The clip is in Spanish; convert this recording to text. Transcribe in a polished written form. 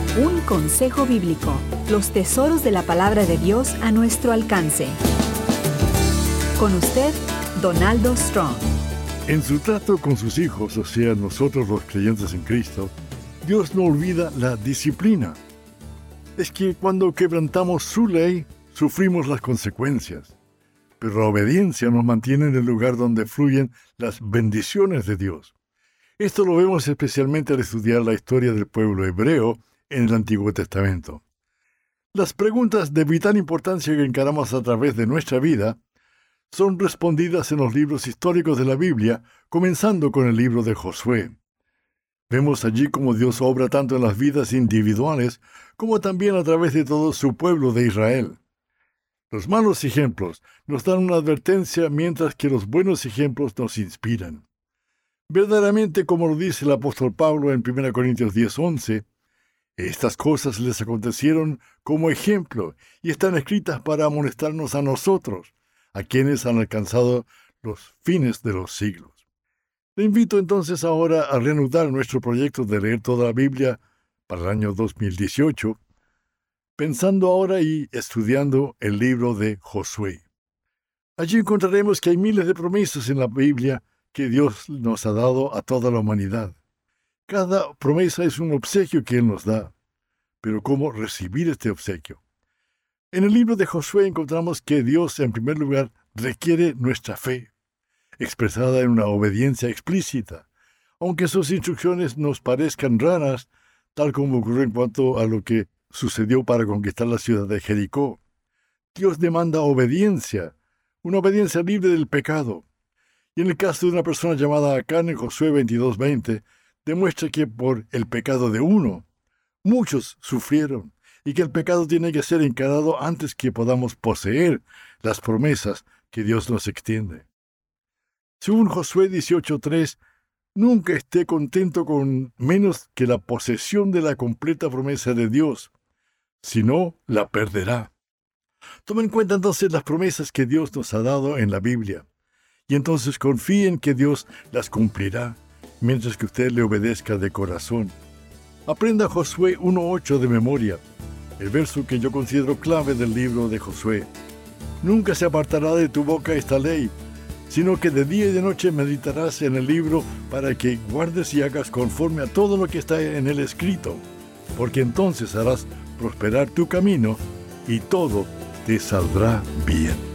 Un consejo bíblico. Los tesoros de la palabra de Dios a nuestro alcance. Con usted, Donaldo Strong. En su trato con sus hijos, o sea, nosotros los creyentes en Cristo, Dios no olvida la disciplina. Es que cuando quebrantamos su ley, sufrimos las consecuencias. Pero la obediencia nos mantiene en el lugar donde fluyen las bendiciones de Dios. Esto lo vemos especialmente al estudiar la historia del pueblo hebreo en el Antiguo Testamento. Las preguntas de vital importancia que encaramos a través de nuestra vida son respondidas en los libros históricos de la Biblia, comenzando con el libro de Josué. Vemos allí cómo Dios obra tanto en las vidas individuales como también a través de todo su pueblo de Israel. Los malos ejemplos nos dan una advertencia, mientras que los buenos ejemplos nos inspiran. Verdaderamente, como lo dice el apóstol Pablo en 1 Corintios 10:11, estas cosas les acontecieron como ejemplo y están escritas para amonestarnos a nosotros, a quienes han alcanzado los fines de los siglos. Le invito entonces ahora a reanudar nuestro proyecto de leer toda la Biblia para el año 2018, pensando ahora y estudiando el libro de Josué. Allí encontraremos que hay miles de promesas en la Biblia que Dios nos ha dado a toda la humanidad. Cada promesa es un obsequio que Él nos da. Pero ¿cómo recibir este obsequio? En el libro de Josué encontramos que Dios, en primer lugar, requiere nuestra fe, expresada en una obediencia explícita, aunque sus instrucciones nos parezcan raras, tal como ocurrió en cuanto a lo que sucedió para conquistar la ciudad de Jericó. Dios demanda obediencia, una obediencia libre del pecado. Y en el caso de una persona llamada Acán, en Josué 22:20, demuestra que por el pecado de uno, muchos sufrieron, y que el pecado tiene que ser encarado antes que podamos poseer las promesas que Dios nos extiende. Según Josué 18:3, nunca esté contento con menos que la posesión de la completa promesa de Dios, si no, la perderá. Tome en cuenta entonces las promesas que Dios nos ha dado en la Biblia, y entonces confíe en que Dios las cumplirá, mientras que usted le obedezca de corazón. Aprenda Josué 1:8 de memoria, el verso que yo considero clave del libro de Josué. Nunca se apartará de tu boca esta ley, sino que de día y de noche meditarás en el libro para que guardes y hagas conforme a todo lo que está en él escrito, porque entonces harás prosperar tu camino y todo te saldrá bien.